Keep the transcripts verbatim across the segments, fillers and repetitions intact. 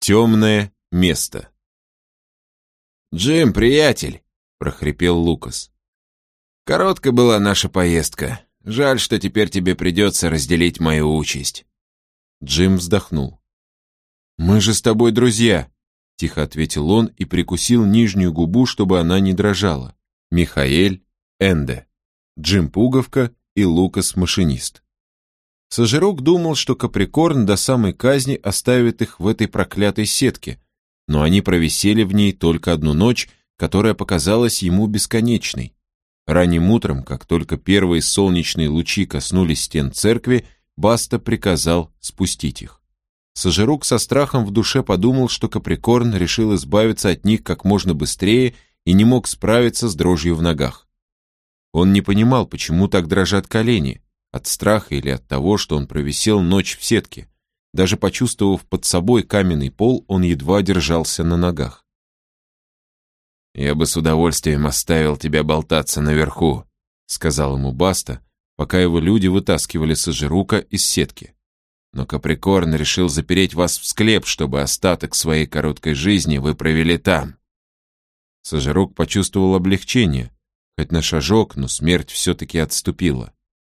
Темное место. «Джим, приятель!» — прохрипел Лукас. «Короткая была наша поездка. Жаль, что теперь тебе придется разделить мою участь». Джим вздохнул. «Мы же с тобой друзья!» — тихо ответил он и прикусил нижнюю губу, чтобы она не дрожала. Михаэль, Энде, Джим Пуговка и Лукас машинист. Сожирук думал, что Каприкорн до самой казни оставит их в этой проклятой сетке, но они провисели в ней только одну ночь, которая показалась ему бесконечной. Ранним утром, как только первые солнечные лучи коснулись стен церкви, Баста приказал спустить их. Сожирук со страхом в душе подумал, что Каприкорн решил избавиться от них как можно быстрее и не мог справиться с дрожью в ногах. Он не понимал, почему так дрожат колени, от страха или от того, что он провисел ночь в сетке. Даже почувствовав под собой каменный пол, он едва держался на ногах. «Я бы с удовольствием оставил тебя болтаться наверху», — сказал ему Баста, пока его люди вытаскивали Сожирука из сетки. «Но Каприкорн решил запереть вас в склеп, чтобы остаток своей короткой жизни вы провели там». Сожирук почувствовал облегчение, хоть на шажок, но смерть все-таки отступила.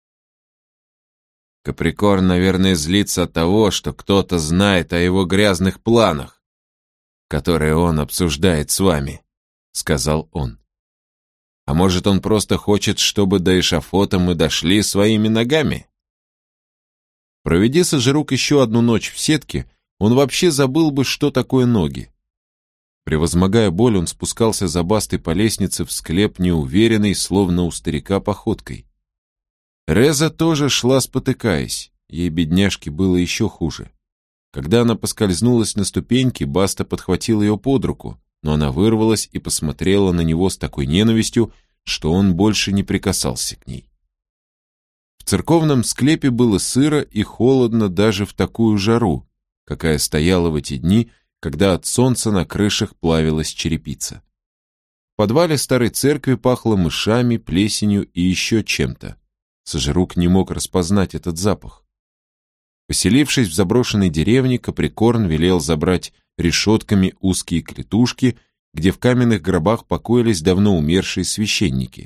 «Каприкорн, наверное, злится от того, что кто-то знает о его грязных планах, которые он обсуждает с вами», — сказал он. «А может, он просто хочет, чтобы до эшафота мы дошли своими ногами?» Проведи Сожирук еще одну ночь в сетке, он вообще забыл бы, что такое ноги. Превозмогая боль, он спускался за Бастой по лестнице в склеп неуверенный, словно у старика походкой. Реза тоже шла спотыкаясь, ей, бедняжке, было еще хуже. Когда она поскользнулась на ступеньке, Баста подхватил ее под руку, но она вырвалась и посмотрела на него с такой ненавистью, что он больше не прикасался к ней. В церковном склепе было сыро и холодно даже в такую жару, какая стояла в эти дни, когда от солнца на крышах плавилась черепица. В подвале старой церкви пахло мышами, плесенью и еще чем-то. Сожирук не мог распознать этот запах. Поселившись в заброшенной деревне, Каприкорн велел забрать решетками узкие клетушки, где в каменных гробах покоились давно умершие священники.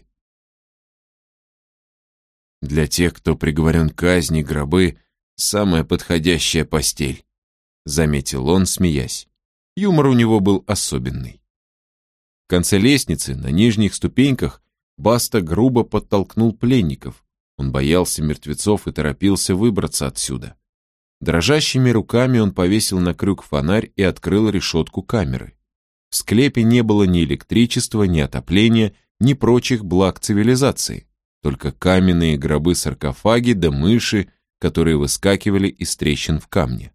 «Для тех, кто приговорен к казни, гробы — самая подходящая постель», — заметил он, смеясь. Юмор у него был особенный. В конце лестницы, на нижних ступеньках, Баста грубо подтолкнул пленников. Он боялся мертвецов и торопился выбраться отсюда. Дрожащими руками он повесил на крюк фонарь и открыл решетку камеры. В склепе не было ни электричества, ни отопления, ни прочих благ цивилизации, только каменные гробы-саркофаги да мыши, которые выскакивали из трещин в камне.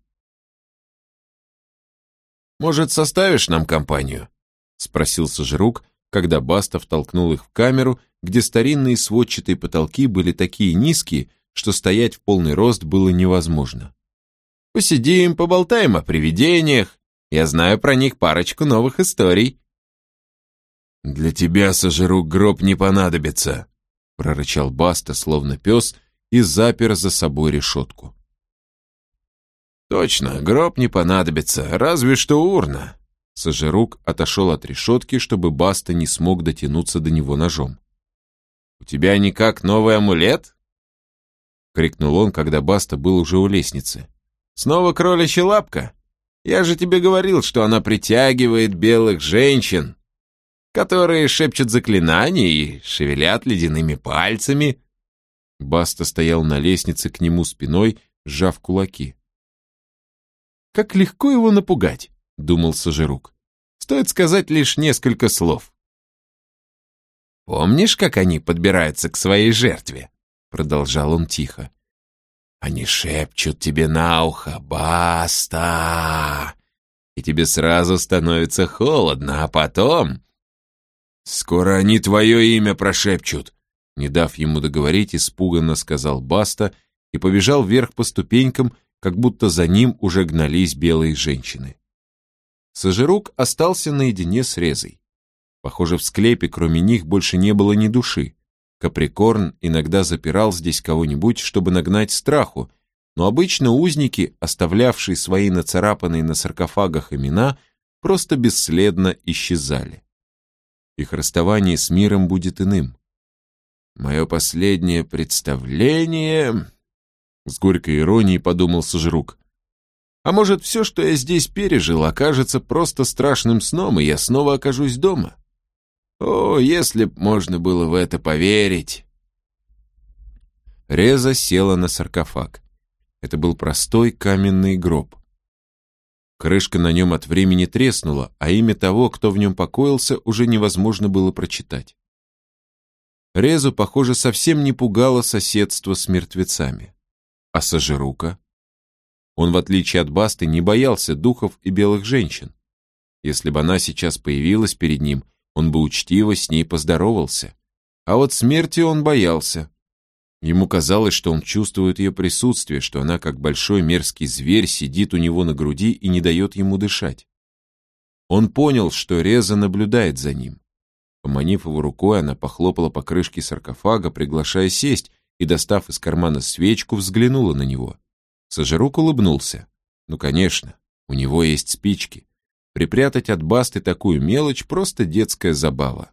«Может, составишь нам компанию?» — спросил Сожирук, когда Баста втолкнул их в камеру, где старинные сводчатые потолки были такие низкие, что стоять в полный рост было невозможно. «Посидим, поболтаем о привидениях. Я знаю про них парочку новых историй». «Для тебя, Сожирук, гроб не понадобится», — прорычал Баста, словно пес, и запер за собой решетку. «Точно, гроб не понадобится, разве что урна». Сожирук отошел от решетки, чтобы Баста не смог дотянуться до него ножом. «У тебя никак новый амулет?» — крикнул он, когда Баста был уже у лестницы. «Снова кроличья лапка? Я же тебе говорил, что она притягивает белых женщин, которые шепчут заклинания и шевелят ледяными пальцами». Баста стоял на лестнице к нему спиной, сжав кулаки. «Как легко его напугать», — думал Сожирук. «Стоит сказать лишь несколько слов». «Помнишь, как они подбираются к своей жертве?» — продолжал он тихо. «Они шепчут тебе на ухо: Баста!» И тебе сразу становится холодно, а потом... «Скоро они твое имя прошепчут!» Не дав ему договорить, испуганно сказал Баста и побежал вверх по ступенькам, как будто за ним уже гнались белые женщины. Сожирук остался наедине с Резой. Похоже, в склепе кроме них больше не было ни души. Каприкорн иногда запирал здесь кого-нибудь, чтобы нагнать страху, но обычно узники, оставлявшие свои нацарапанные на саркофагах имена, просто бесследно исчезали. Их расставание с миром будет иным. «Мое последнее представление...» — с горькой иронией подумал Сожрук. «А может, все, что я здесь пережил, окажется просто страшным сном, и я снова окажусь дома? О, если б можно было в это поверить!» Реза села на саркофаг. Это был простой каменный гроб. Крышка на нем от времени треснула, а имя того, кто в нем покоился, уже невозможно было прочитать. Резу, похоже, совсем не пугало соседство с мертвецами. А Сожрука? Он, в отличие от Басты, не боялся духов и белых женщин. Если бы она сейчас появилась перед ним, он бы учтиво с ней поздоровался. А вот смерти он боялся. Ему казалось, что он чувствует ее присутствие, что она, как большой мерзкий зверь, сидит у него на груди и не дает ему дышать. Он понял, что Реза наблюдает за ним. Поманив его рукой, она похлопала по крышке саркофага, приглашая сесть, и, достав из кармана свечку, взглянула на него. Сожрук улыбнулся. Ну, конечно, у него есть спички. Припрятать от Басты такую мелочь — просто детская забава.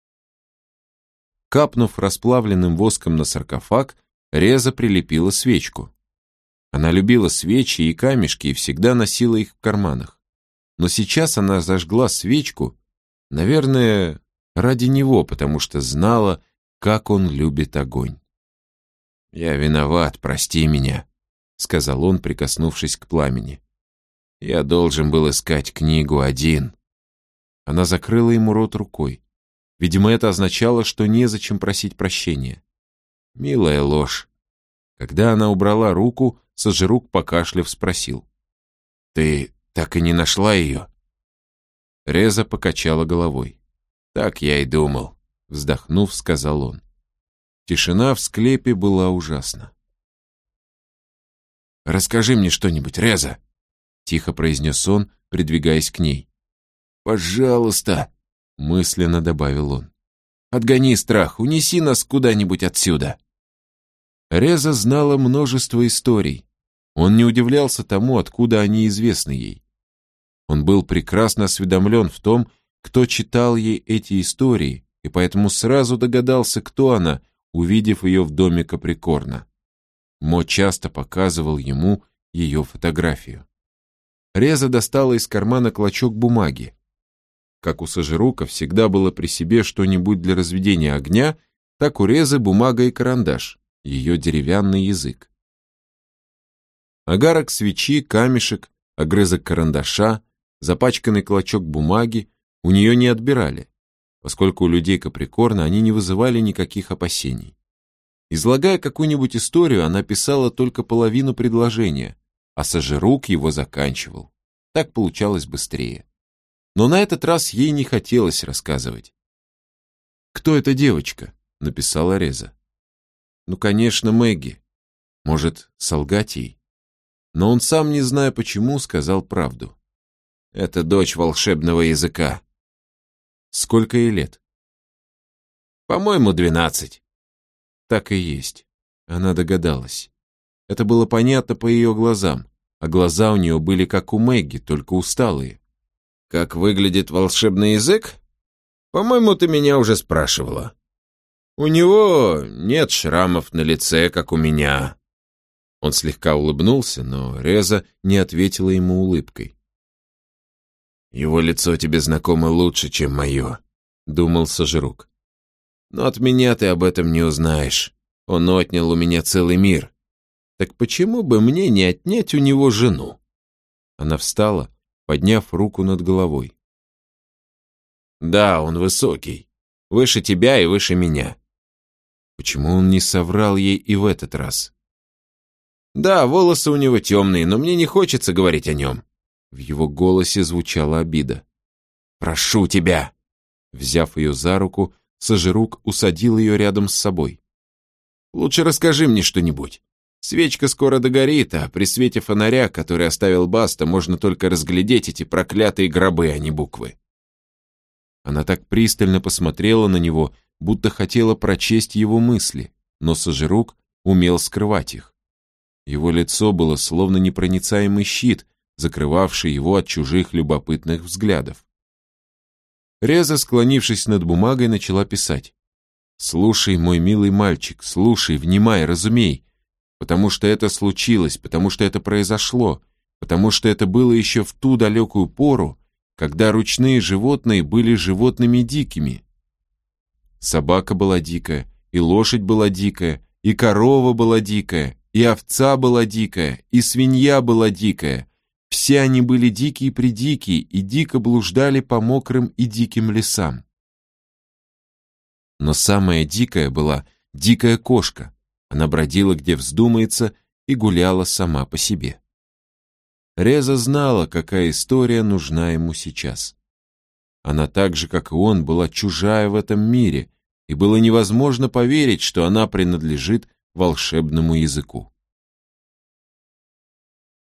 Капнув расплавленным воском на саркофаг, Реза прилепила свечку. Она любила свечи и камешки и всегда носила их в карманах. Но сейчас она зажгла свечку, наверное, ради него, потому что знала, как он любит огонь. «Я виноват, прости меня», — сказал он, прикоснувшись к пламени. «Я должен был искать книгу один». Она закрыла ему рот рукой. Видимо, это означало, что незачем просить прощения. Милая ложь. Когда она убрала руку, Сожрук, покашляв, спросил: «Ты так и не нашла ее?» Реза покачала головой. «Так я и думал», — вздохнув, сказал он. Тишина в склепе была ужасна. «Расскажи мне что-нибудь, Реза», — тихо произнес он, придвигаясь к ней. «Пожалуйста», — мысленно добавил он. «Отгони страх, унеси нас куда-нибудь отсюда». Реза знала множество историй. Он не удивлялся тому, откуда они известны ей. Он был прекрасно осведомлен в том, кто читал ей эти истории, и поэтому сразу догадался, кто она, увидев ее в доме Каприкорна. Мо часто показывал ему ее фотографию. Реза достала из кармана клочок бумаги. Как у Сожрука всегда было при себе что-нибудь для разведения огня, так у Резы бумага и карандаш, ее деревянный язык. Огарок свечи, камешек, огрызок карандаша, запачканный клочок бумаги у нее не отбирали, поскольку у людей Каприкорна они не вызывали никаких опасений. Излагая какую-нибудь историю, она писала только половину предложения, а Сожрук его заканчивал. Так получалось быстрее. Но на этот раз ей не хотелось рассказывать. «Кто эта девочка?» — написала Реза. «Ну, конечно, Мэгги. Может, солгать ей?» Но он сам, не зная почему, сказал правду. «Это дочь волшебного языка». «Сколько ей лет?» «По-моему, двенадцать». Так и есть. Она догадалась. Это было понятно по ее глазам, а глаза у нее были как у Мэгги, только усталые. «Как выглядит волшебный язык? По-моему, ты меня уже спрашивала. У него нет шрамов на лице, как у меня». Он слегка улыбнулся, но Реза не ответила ему улыбкой. «Его лицо тебе знакомо лучше, чем мое», — думал Сожрук. «Но от меня ты об этом не узнаешь. Он отнял у меня целый мир. Так почему бы мне не отнять у него жену?» Она встала, подняв руку над головой. «Да, он высокий. Выше тебя и выше меня». Почему он не соврал ей и в этот раз? «Да, волосы у него темные, но мне не хочется говорить о нем». В его голосе звучала обида. «Прошу тебя!» Взяв ее за руку, Сожрук усадил ее рядом с собой. «Лучше расскажи мне что-нибудь. Свечка скоро догорит, а при свете фонаря, который оставил Баста, можно только разглядеть эти проклятые гробы, а не буквы». Она так пристально посмотрела на него, будто хотела прочесть его мысли, но Сожрук умел скрывать их. Его лицо было словно непроницаемый щит, закрывавший его от чужих любопытных взглядов. Реза, склонившись над бумагой, начала писать. «Слушай, мой милый мальчик, слушай, внимай, разумей, потому что это случилось, потому что это произошло, потому что это было еще в ту далекую пору, когда ручные животные были животными дикими. Собака была дикая, и лошадь была дикая, и корова была дикая, и овца была дикая, и свинья была дикая. Все они были дикие-предикие и дико блуждали по мокрым и диким лесам. Но самая дикая была дикая кошка. Она бродила, где вздумается, и гуляла сама по себе. Реза знала, какая история нужна ему сейчас. Она так же, как и он, была чужая в этом мире, и было невозможно поверить, что она принадлежит волшебному языку.